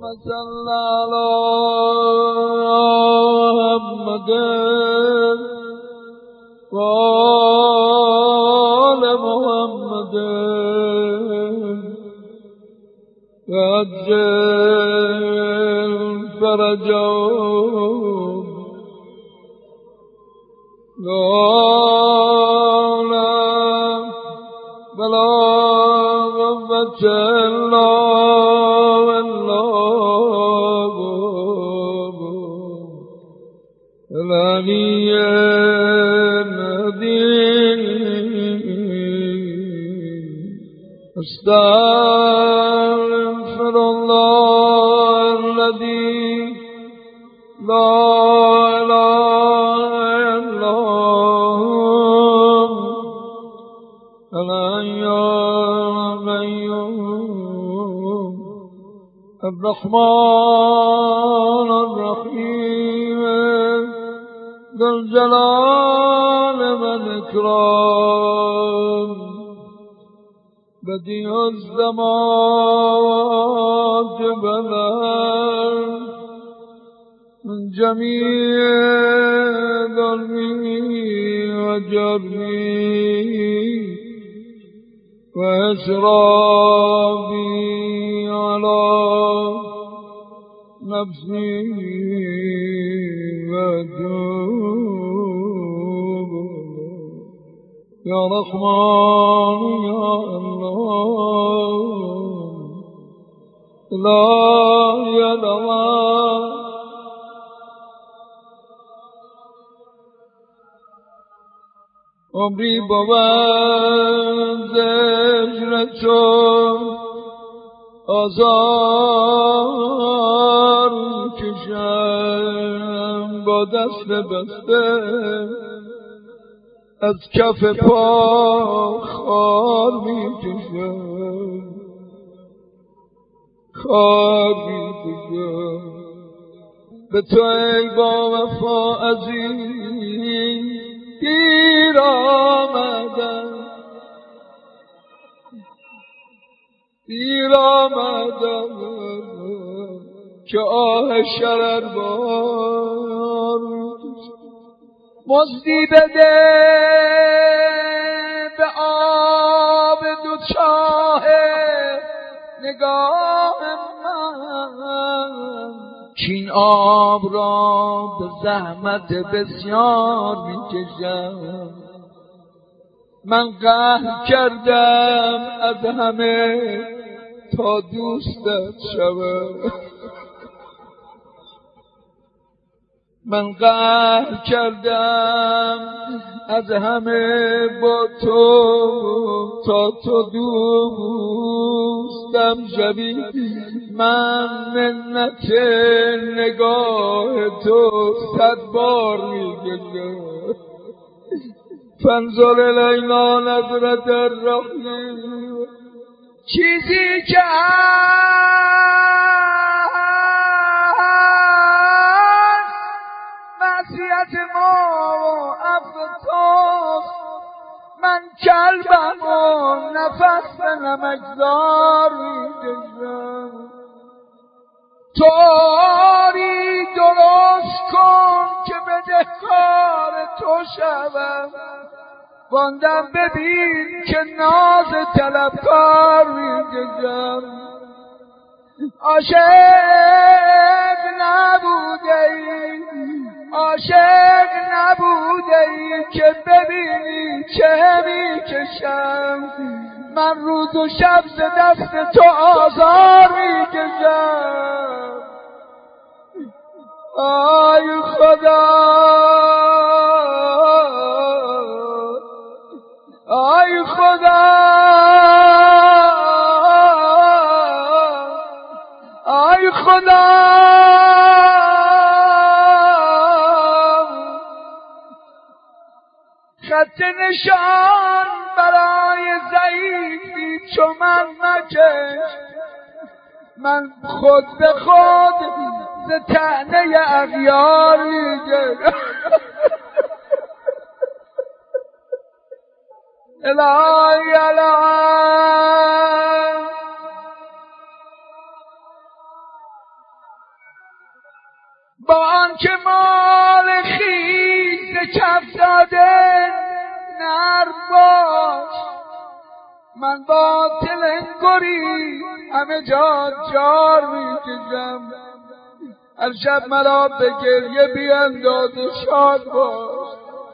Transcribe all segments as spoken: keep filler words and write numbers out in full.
صل على محمد وآل محمد وعجل فرجهم لا ولا قوة إلا بالله العلي العظيم أستغفر الله الذي لا إله إلا هو الحي القيوم الرحمن الرحيم ذو الجلال والإكرام بديع السماوات والأرض من جميع ظلمه وجرمه وإسرافي على نفسي وأتوب يا رحمن يا الله لا يا الله عمری بود ذکر تو آزار کشم با دست بسته از کف پا خار می کشم خار می کشم به تو ای با وفا عزیز دیر آمدم دیر آمدم که آه شرر بار مزدی بده به آب دو چاه نگاه من کین آب را به زحمت بسیار میکشم من قهر کردم از همه تا دوستت شوم من قهر کردم از همه با تو تا تو دوستم شوی من منت نگاه تو صد بار میگشم فانظر الینا نظرة الرحیم چیزی که معصیت ما و عفو توست من کلبم و نفس به نمکزار میکشم طوری درست کن که بدهکار تو شوم واندم ببین که ناز طلبکار میکشم عاشق نبوده ای عاشق نبوده ای که ببینی چه میکشم من روز و شب ز دست تو آزار میکشم آی خدا آی خدا آی خدا خط نشان برای ضعیفی چو من مکش من خود به خود ز طعنه اغیار میگم الهی الهی با آنکه مال خیز کف داده نر باش، من با تلنگری همه جا جار میکشم، هر شب مرا به گریه بینداز و شاد باش،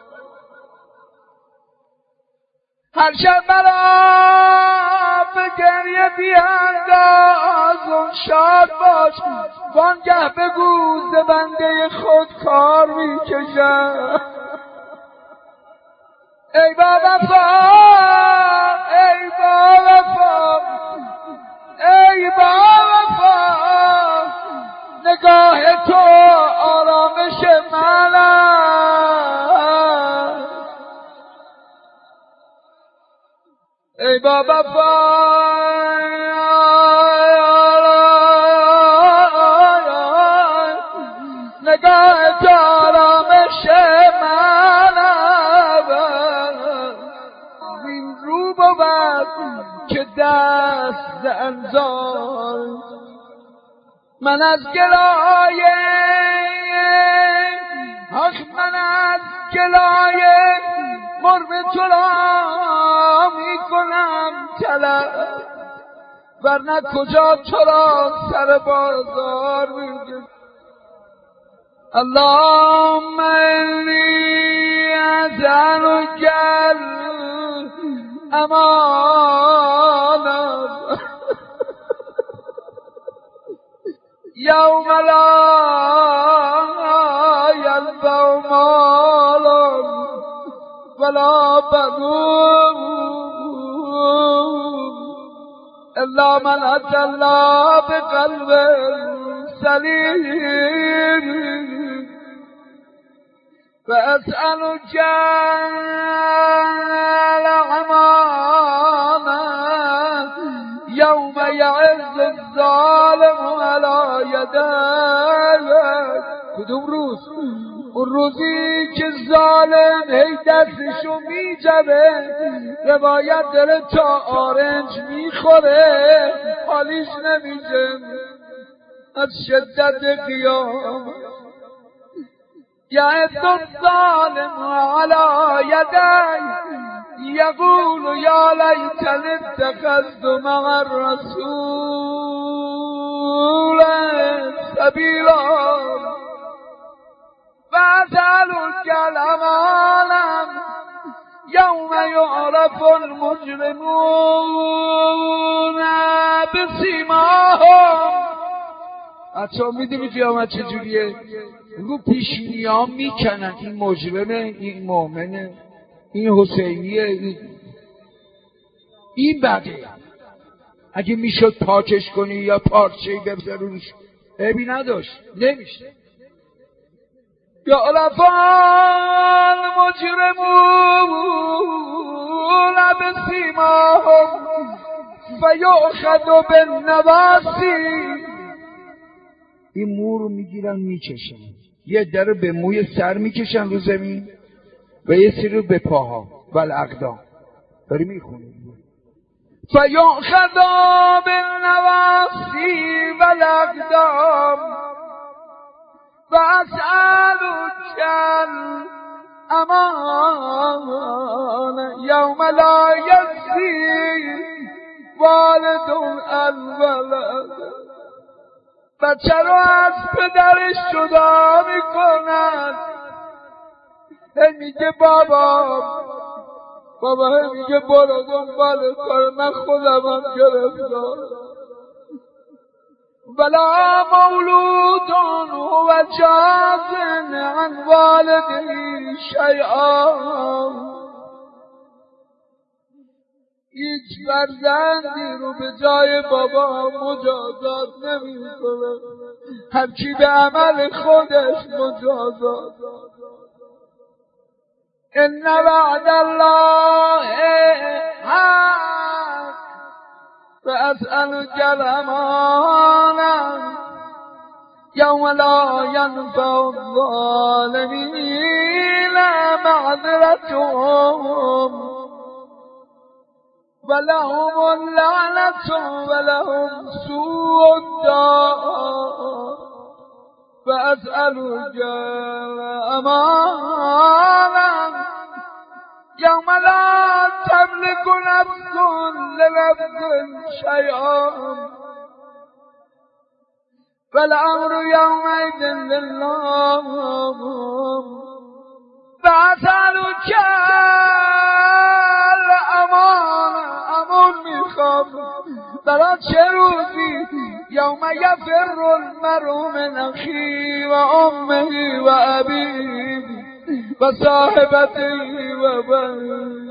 هر شب مرا به گریه بینداز و شاد باش، وانگه بگو ز بنده خود کار میکشم. ای با وفا، ای با وفا، ای با وفا، نگاه تو آرامش من است. ای با وفا، نگاه تو آرامش من است. این رو بود که دست انزال من از گلایه، آخ من از گلایه مرغ تو را می کنم طلب، ورنه کجا تو را سر بازار میگم. اللهم انی اسألک الامانة یوم لا ینفع مال ولا بنون الا من اتى الله بقلب سلیم. فاسألك الامانة یوم یعز الظالم علی یدیک. کدوم روز؟ اون روزی که ظالم هی دستشو میجبه، روایت داره تا آرنج میخوره حالیش نمیشه از شدت قیام. یعد الظالم علی یدیک یقول یا لیتنی اتخذت مع الرسول سبیلا. فاسألک الامانة یوم یعرف المجرمون بسیماهم. بچه ها میدونی قیامت چجوریه؟ رو پیشینی ها میکنن این مجرمه، این مؤمنه، این حسینیه، این این بده. اگه میشد پاکش کنی یا پارچه‌ای ببزه روش عیبی نداشت، نمیشه. یا علفان مجرمون بسیماهم فیؤخذ بالنواصی. این مو رو میگیرن میکشن، یه در به موی سر میکشن رو زمین و یه سری رو به پاها و الاقدام. داری میخونی فیؤخذ بالنواصی و الاقدام واسألک الامانة یوم لا یجزی والد عن ولد. بچه رو از پدرش جدا میکنن، هی میگه بابا بابا هی میگه برو دنبال کار، من خودم هم گرفتار. ولا مولود هو جاز عن والده شیئا. هیچ فرزندی رو به جای بابا مجازات نمیکنه، هر کی به عمل خودش مجازات. ان وعد الله حق فاسألک الامانة یوم لا ینفع الظالمین معذرتهم ولهم اللعنة ولهم سوء الدار. وأسألك أمانا يوم لا تملك نفس لنفس شيئا فالأمر يومئذ لله فأسألك الأمان أمون میخوام برای چه روزی یوم یفر المرء من اخی و امه و ابیه و صاحبتی و بنی،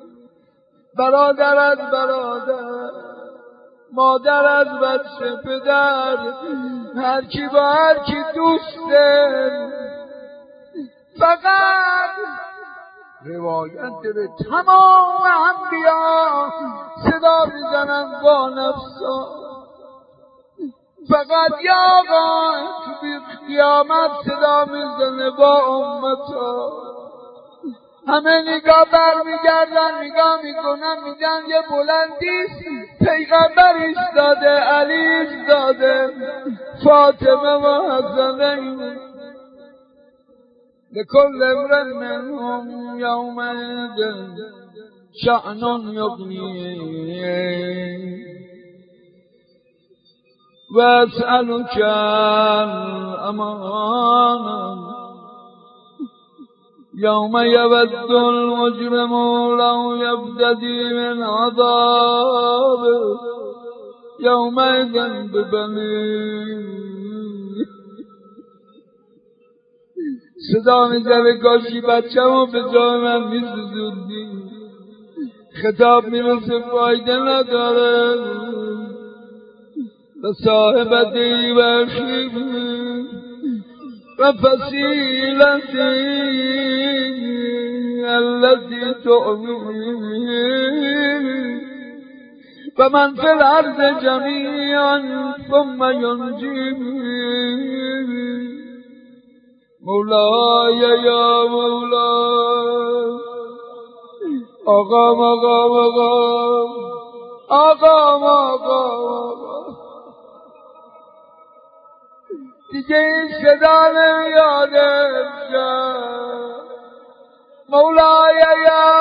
برادر از برادر، مادر از بچه، پدر، هر کی با هر کی دوسته. فقط روایت داره تمام انبیا صدا میزنن با نفسا، فقط یا آقا تو بی قیامت صدا میزنه با امتا. همه نگاه بر میگردن، نگاه میکنن، میگن یه بلندیست، پیغمبر ایستاده، علی ایستاده، فاطمه و حسنین. لكل امرئ منهم يومئذ شأن يغنيه وأسألك الأمان يوم يود المجرم لو يفتدي من عذابه يومئذ ببنيه. صدا میزنه کاشی بچه‌مو به جای من میسوزوندی. خطاب میرسه فایده نداره. و صاحبتی و اخیبی و فصیلتی التي تؤویه و من فی الارض جمیعا ثم ینجیه. مولای یا مولای، آقا آقا آقا آقا آقا دیگه این صدا نمیاده شد. مولای یا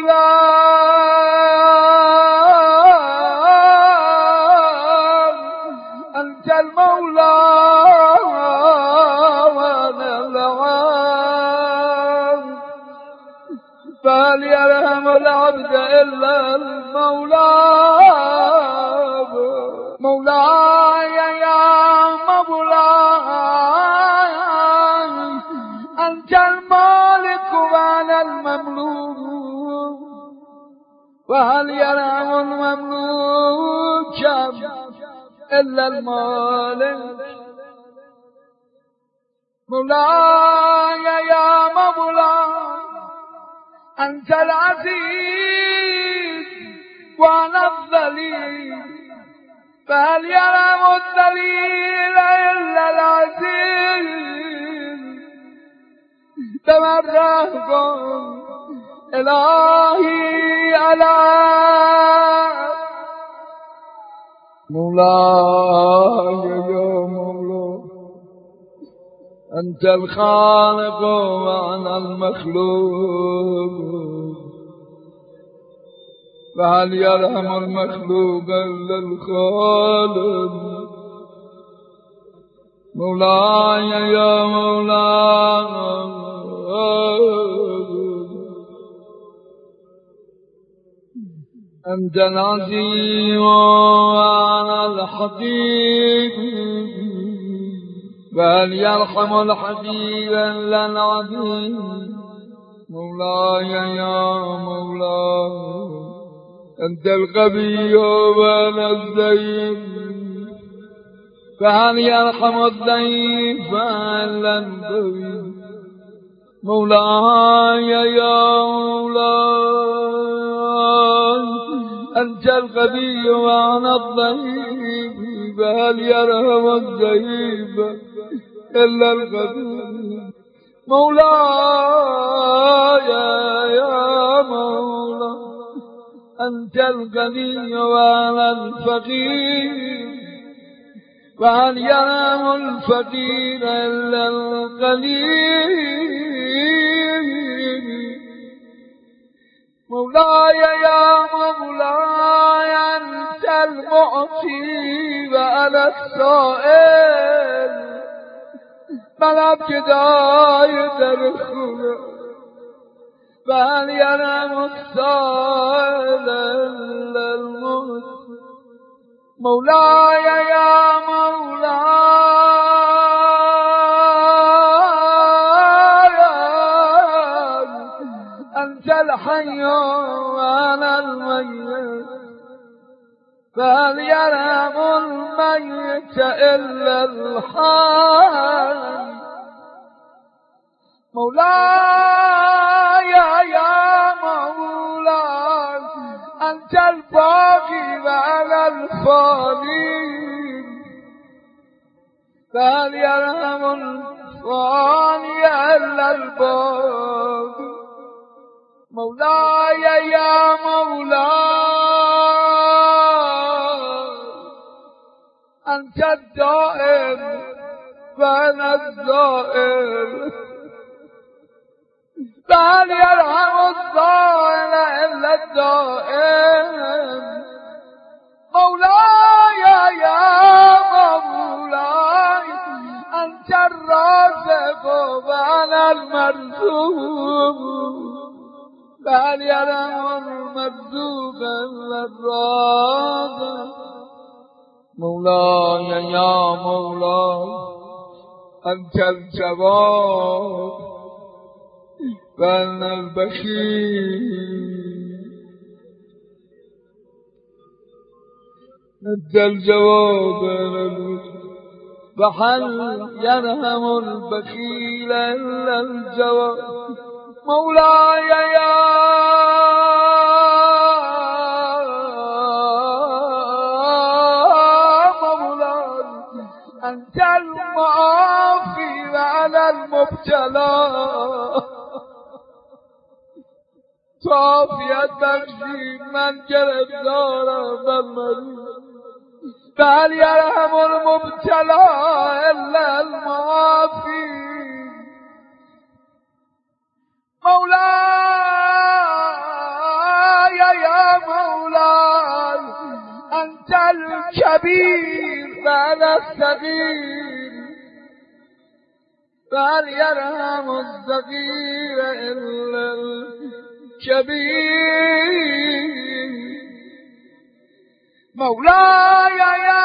مولای انت المولا فهل يرحم العبد إلا المولى. مولاي يا مولاي أنت المالك وأنا المملوك وهل يرحم المملوك إلا المالك. مولاي يا مولاي أنت العزيز وأنا الذليل فهل يرحم الذليل إلا العزيز. تمرهكم إلهي على مولاي يا مولاي أنت الخالق وأنا المخلوق فهل يرحم المخلوق إلا الخالق. مولاي يا مولاي أنت العزيز وأنا الحكيم فهل يرحم الحكيم إلا العزيز. مولاي يا مولاي أنت القوي وأنا الضعيف فهل يرحم الضعيف إلا القوي. مولاي يا مولاي أنت القوي وأنا الضعيف فهل يرحم الضعيف إلا القوي. مولاي يا مولاي أنت الغني وأنا الفقير وهل يرحم الفقير إلا القليل مولاي يا مولاي أنت المعطي وأنا السائل من ابتدای در خونه وهل يرحم السائل إلا المعطي مولاي يا مولاي أنت الحي وأنا الميت فهل يرحم الميت إلا الحي مولاي يا مولاي أنت الباقي وأنا الفاني فهل يرحم الفاني إلا الباقي مولاي يا مولاي أنت الدائم وأنا الزائر فهل يرحم الضائل إلا الدائم مولاي يا مولاي أنت الرازق وأنا المرزوق فهل يرحم المرزوق إلا الرازق مولاي يا مولاي أنت الجواب وأنا البخيل أنت الجواب وهل يرحم البخيل إلا الجواب مولاي يا مولاي أنت المعافي وأنا المبتلى عافیت بخشی من گرفتارم من مریض فهل يرحم المبتلى إلا المعافي مولاي يا مولاي أنت الكبير وأنا الصغير فهل يرحم الصغير إلا الكبير مولاي يا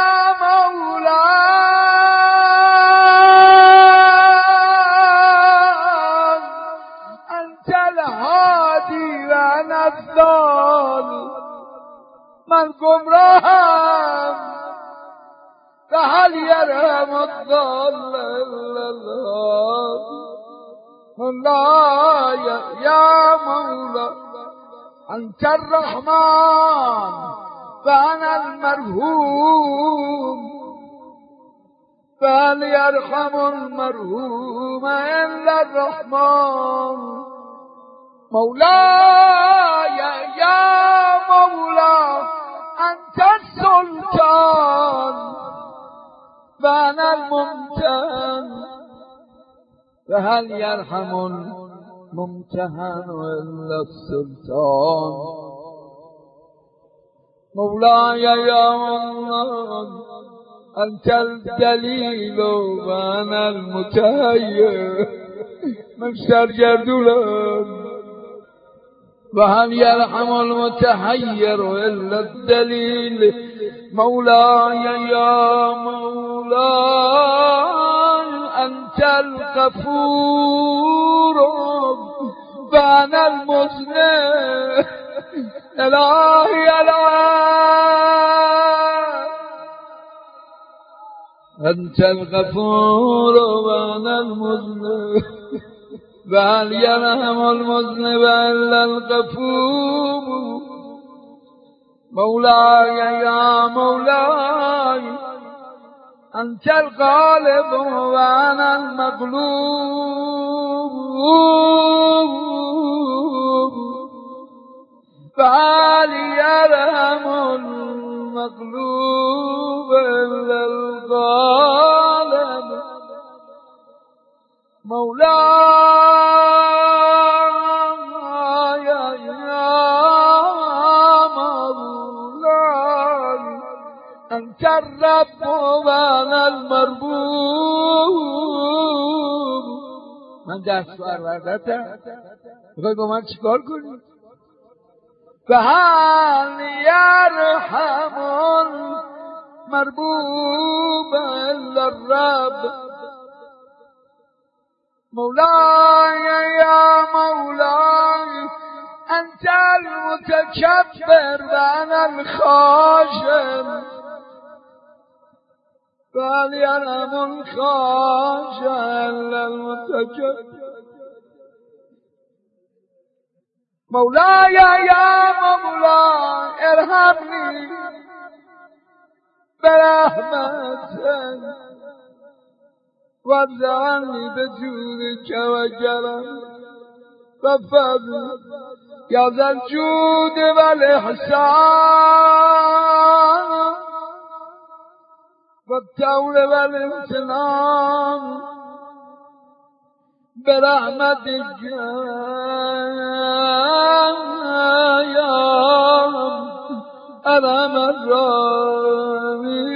مولاي أنت الهادي وأنا الضال من گمراهم فهل يرحم الضال إلا الهادي مولاي يا مولاي أنت الرحمن فأنا المرحوم فهل يرحم المرحوم إلا الرحمن مولاي يا مولاي أنت السلطان فأنا الممتهن فهل يرحم الممتهن إلا السلطان مولاي يا مولاي أنت الدليل وأنا المتهيئ من سرگردولم وهل يرحم المتحير إلا الدليل مولاي يا مولاي أنت الغفور وأنا المذنب إلهي إلهي أنت الغفور وأنا المذنب وهل يرحم المذنب إلا الغفور مولاي يا مولاي أنت الغالب وأنا المغلوب فهل يرحم المغلوب إلا الغالب مولاي يا مولاي أنت الرب وأنا المربوب. من دست بردتم میخوای با من چیکار کنی؟ فهل يرحم المربوب إلا الرب مولاي يا مولاي أنت المتكبر وأنا الخاشع فهل يرحم الخاشع إلا المتكبر مولاي يا مولاي ارحمني برحمتك وارزقني بجودك وكرمك وفضلك يا ذا الجود والإحسان والطول والامتنان برحمتك يا أرحم الراحمين.